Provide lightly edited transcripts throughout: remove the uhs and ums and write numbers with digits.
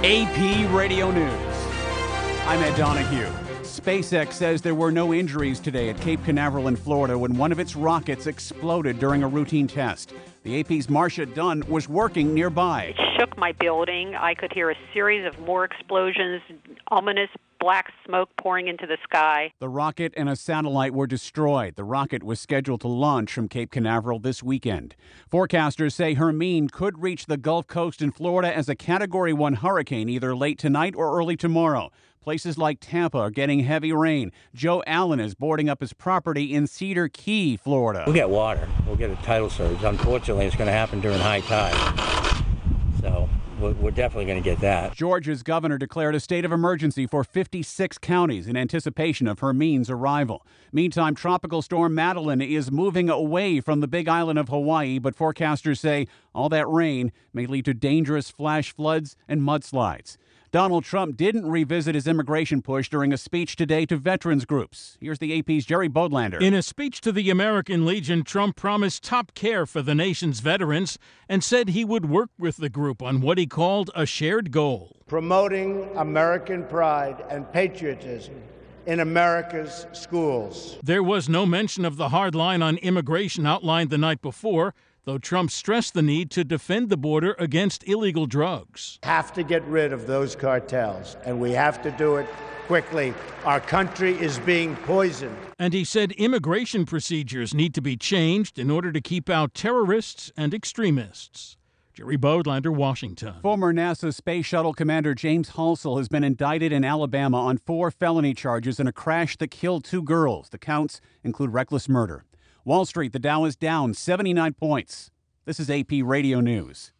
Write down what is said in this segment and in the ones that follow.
AP Radio News. I'm Ed Donahue. SpaceX says there were no injuries today at Cape Canaveral in Florida when one of its rockets exploded during a routine test. The AP's Marcia Dunn was working nearby. It shook my building. I could hear a series of more explosions, ominous black smoke pouring into the sky. The rocket and a satellite were destroyed. The rocket was scheduled to launch from Cape Canaveral this weekend. Forecasters say Hermine could reach the Gulf Coast in Florida as a Category 1 hurricane either late tonight or early tomorrow. Places like Tampa are getting heavy rain. Joe Allen is boarding up his property in Cedar Key, Florida. We'll get water. We'll get a tidal surge. Unfortunately, it's going to happen during high tide. So we're definitely going to get that. Georgia's governor declared a state of emergency for 56 counties in anticipation of Hermine's arrival. Meantime, Tropical Storm Madeline is moving away from the Big Island of Hawaii, but forecasters say all that rain may lead to dangerous flash floods and mudslides. Donald Trump didn't revisit his immigration push during a speech today to veterans groups. Here's the AP's Jerry Bodlander. In a speech to the American Legion, Trump promised top care for the nation's veterans and said he would work with the group on what he called a shared goal. Promoting American pride and patriotism in America's schools. There was no mention of the hard line on immigration outlined the night before, though Trump stressed the need to defend the border against illegal drugs. Have to get rid of those cartels, and we have to do it quickly. Our country is being poisoned. And he said immigration procedures need to be changed in order to keep out terrorists and extremists. Jerry Bodlander, Washington. Former NASA Space Shuttle Commander James Halsell has been indicted in Alabama on 4 felony charges in a crash that killed 2 girls. The counts include reckless murder. Wall Street, the Dow is down 79 points. This is AP Radio News.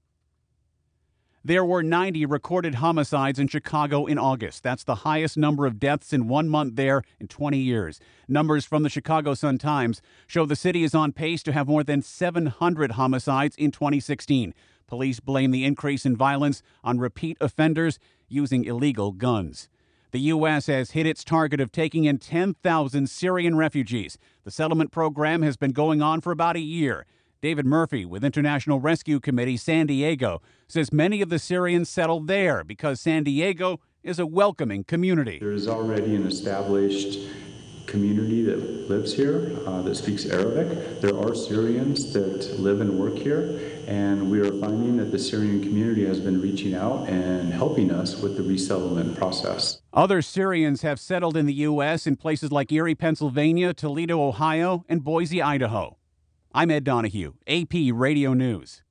There were 90 recorded homicides in Chicago in August. That's the highest number of deaths in 1 month there in 20 years. Numbers from the Chicago Sun-Times show the city is on pace to have more than 700 homicides in 2016. Police blame the increase in violence on repeat offenders using illegal guns. The U.S. has hit its target of taking in 10,000 Syrian refugees. The settlement program has been going on for about a year. David Murphy with International Rescue Committee San Diego says many of the Syrians settled there because San Diego is a welcoming community. There is already an established community that lives here that speaks Arabic. There are Syrians that live and work here, and we are finding that the Syrian community has been reaching out and helping us with the resettlement process. Other Syrians have settled in the U.S. in places like Erie, Pennsylvania, Toledo, Ohio, and Boise, Idaho. I'm Ed Donahue, AP Radio News.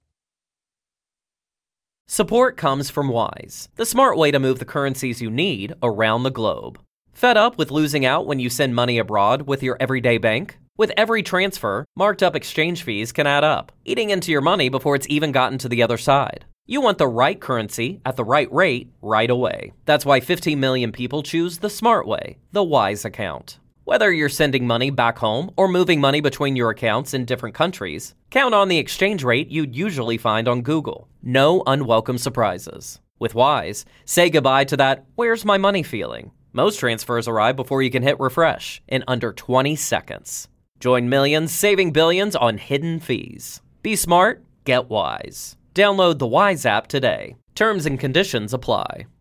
Support comes from Wise, the smart way to move the currencies you need around the globe. Fed up with losing out when you send money abroad with your everyday bank? With every transfer, marked up exchange fees can add up, eating into your money before it's even gotten to the other side. You want the right currency at the right rate right away. That's why 15 million people choose the smart way, the Wise account. Whether you're sending money back home or moving money between your accounts in different countries, count on the exchange rate you'd usually find on Google. No unwelcome surprises. With Wise, say goodbye to that "where's my money" feeling. Most transfers arrive before you can hit refresh in under 20 seconds. Join millions saving billions on hidden fees. Be smart, get Wise. Download the Wise app today. Terms and conditions apply.